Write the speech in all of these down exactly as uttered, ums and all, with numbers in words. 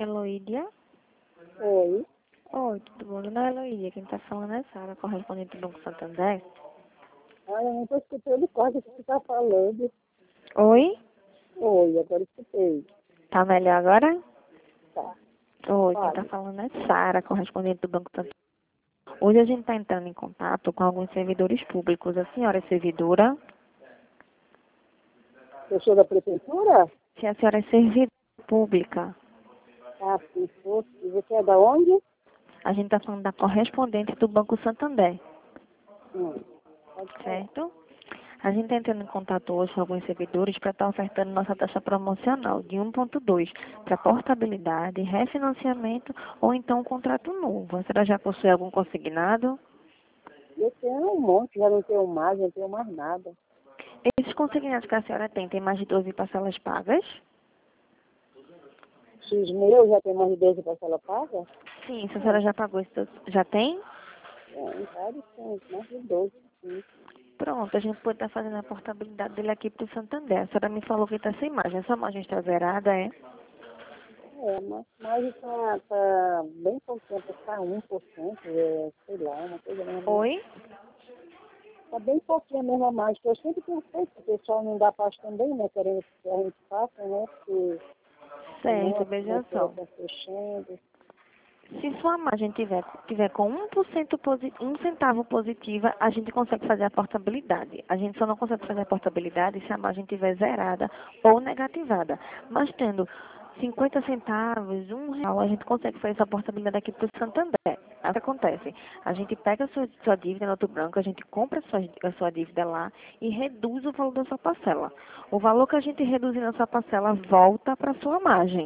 Heloídia? Oi. Oi, tudo bom? Dona Heloídia, quem tá falando é Sara, correspondente do Banco Santander. Ah, eu não estou escutando quase o que você está falando. Oi? Oi, agora escutei. Tá melhor agora? Tá. Oi, quem tá Fale. falando é Sara, correspondente do Banco Santander. Hoje a gente está entrando em contato com alguns servidores públicos. A senhora é servidora? Eu sou da prefeitura? Se a senhora é servidora pública, Ah, se fosse. E você é da onde? a gente está falando da correspondente do Banco Santander, Hum, pode falar. certo? A gente está entrando em contato hoje com alguns servidores para estar ofertando nossa taxa promocional de um ponto dois para portabilidade, refinanciamento ou então um contrato novo. A senhora já possui algum consignado? Eu tenho um monte, já não tenho mais, não tenho mais nada. Esses consignados que a senhora tem, tem mais de doze parcelas pagas? X meu já tem mais de doze parcelas pagas? Sim, se a senhora já pagou isso, já tem? É, vários tem, mais de doze. Sim. Pronto, a gente pode estar fazendo a portabilidade dele aqui para o Santander. A senhora me falou que está sem margem. Essa margem está zerada, é? É, mas, mas está tá bem pouco tempo, está um por cento, é, sei lá, uma coisa mesmo. Oi? Está bem pouquinho mesmo a mais, que eu sempre tenho feito, o pessoal não dá paz também, né, querendo que a gente faça, né, porque senão Certo, a veja financeira só. está fechando. Se sua margem tiver, tiver com um por cento posi- um centavo positiva, a gente consegue fazer a portabilidade. A gente só não consegue fazer a portabilidade se a margem tiver zerada ou negativada. Mas tendo cinquenta centavos, um real, a gente consegue fazer essa portabilidade aqui para o Santander. Aí o que acontece? A gente pega a sua, sua dívida no outro banco, a gente compra a sua, a sua dívida lá e reduz o valor da sua parcela. O valor que a gente reduzir na sua parcela volta para a sua margem.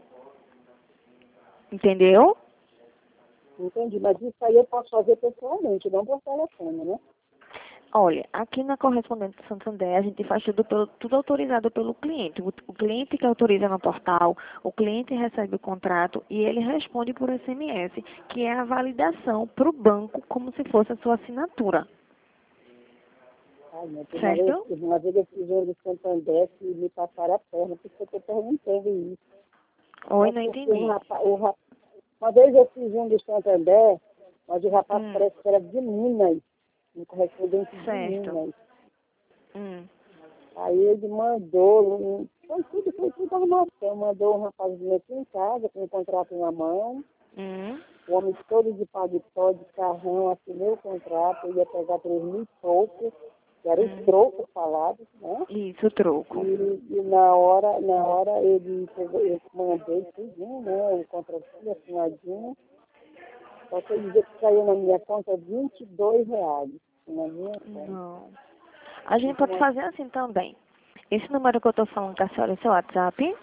Entendeu? Entendi, mas isso aí eu posso fazer pessoalmente, não por telefone, né? Olha, aqui na correspondente do Santander, a gente faz tudo, pelo, tudo autorizado pelo cliente. O, o cliente que autoriza no portal, o cliente recebe o contrato e ele responde por S M S, que é a validação para o banco, como se fosse a sua assinatura. Ai, meu Deus, uma vez, Certo? uma vez eu fiz um de Santander que me passaram a perna, porque eu estou perguntando isso. Oi, Mas não porque o entendi. rapaz, o rapaz, uma vez eu fiz um de Santander, mas o rapaz Hum, parece que era de Minas, um correspondente de certo. Minas. Hum, Aí ele mandou, um- foi tudo, foi tudo armação, mandou um rapazinho aqui em casa, com um contrato na mão, hum, o homem todo de paletó, de carrão, assinei o contrato, eu ia pegar três mil e pouco, que era o hum. troco falado, né? Isso, troco. E, e na hora, na hora ele pegou, eu mandei tudinho, né? O contratinho assinadinho, só que ele dizia que caiu na minha conta vinte e dois reais na minha conta. Não. A gente pode Então, fazer assim também. Esse número que eu estou falando com a senhora é seu WhatsApp?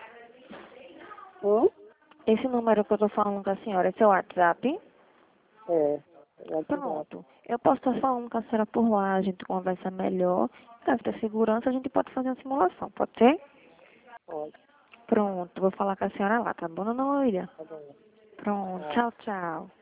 hum? Esse número que eu estou falando com a senhora é seu WhatsApp? É, WhatsApp. Pronto. Eu posso estar falando com a senhora por lá, a gente conversa melhor. Caso ter segurança, a gente pode fazer uma simulação, pode ser? Pode, Pronto, vou falar com a senhora lá, tá bom, dona Loíra? tá bom. Pronto, Tá. tchau, tchau.